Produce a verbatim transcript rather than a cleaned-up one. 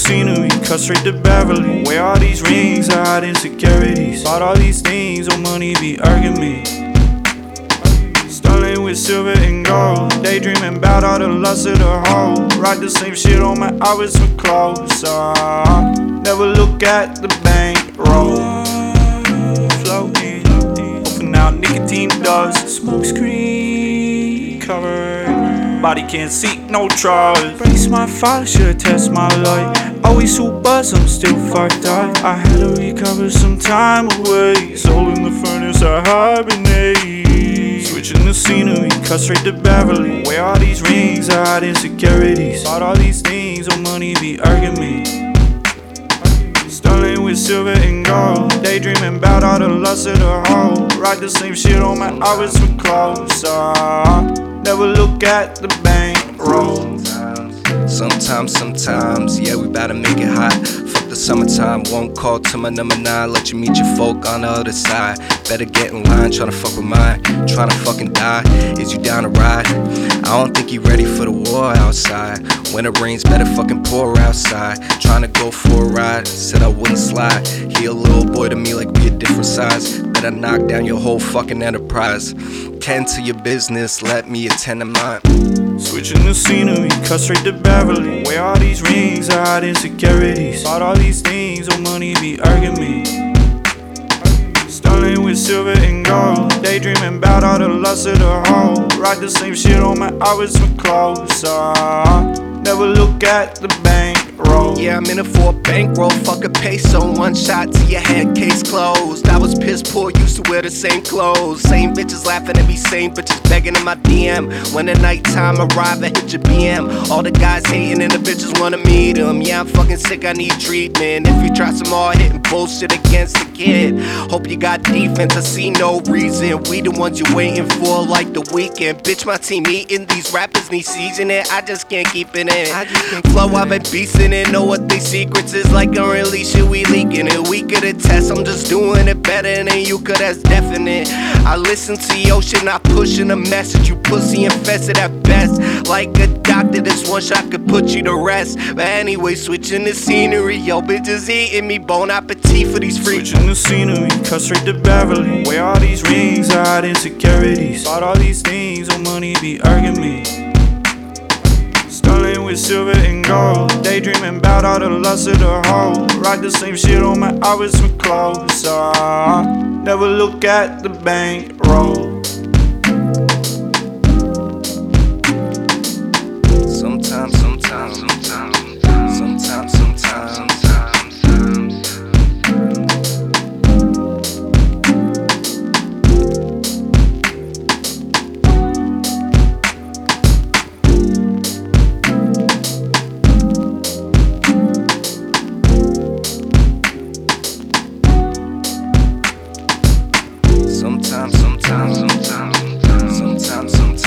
scenery, cut straight to Beverly. Wear all these rings, I hide insecurities. Bought all these things, oh money be irking me. Stunning with silver and gold, daydreaming about all the lust of the hoe. Rock the same shit on my outfits for clothes. uh, Never look at the bankroll. Floating, open out nicotine dust. Smoke screen covered, body can't see no trust. Brace my fire, should've test my light. Always so buzz, I'm still fucked up. I had to recover some time away. Soul in the furnace, I hibernate. Switching the scenery, cut straight to Beverly. Wear all these rings, I hide insecurities. Bought all these things, oh money be irking me. Stunning with silver and gold, daydreaming about all the lust of the hoe. Rock the same shit on my outfits for clothes. uh, Never look at the bankroll. Sometimes, sometimes, yeah, we bout to make it hot. Fuck the summertime, one call to my number nine. Let you meet your folk on the other side. Better get in line, tryna fuck with mine. Tryna fucking die, is you down to ride? I don't think you ready for the war outside. When it rains, better fucking pour outside. Tryna go for a ride, said I wouldn't slide. He a little boy to me like we a different size. Better knock down your whole fucking enterprise. Tend to your business, let me attend to mine. Switching the scenery, cut straight to Beverly. Wear all these rings, I hide insecurities. Bought all these things, oh money be irking me. Stunning with silver and gold, daydreaming about all the lust of the hoe. Rock the same shit on my outfits for clothes. uh, Never look at the bankroll. Yeah, I'm in it for a bankroll, fuck a peso. One shot to your head, case closed. I was piss poor, used to wear the same clothes. Same bitches laughing at me, same bitches begging in my D M. When the nighttime arrive, I hit your B M. All the guys hating and the bitches wanna meet them. Yeah, I'm fucking sick, I need treatment. If you try some hard hitting bullshit against the kid, hope you got defense, I see no reason. We the ones you waiting for like the weekend. Bitch, my team eating, these rappers need seasoning. I just can't keep it in. I just can't flow, I've been beastin' it. Know what they secrets is like, unreleased shit, we leaking it. We could attest, I'm just doing it better than you could, that's definite. I listen to your shit, not pushing a message. You pussy infested at best. Like a doctor, this one shot could put you to rest. But anyway, switching the scenery, yo bitches eating me, bon appetit for these freaks. Switching the scenery, cut straight to Beverly. Wear all these rings, I hide insecurities. Bought all these things, oh money be irking me. Stunning with silver and gold, daydreaming about all the lust of the hoe. Rock the same shit on my outfits for clothes. uh, Never look at the bankroll. Sometimes, sometimes, sometimes, sometimes, sometimes. Sometimes, sometimes, sometimes, sometimes, sometimes.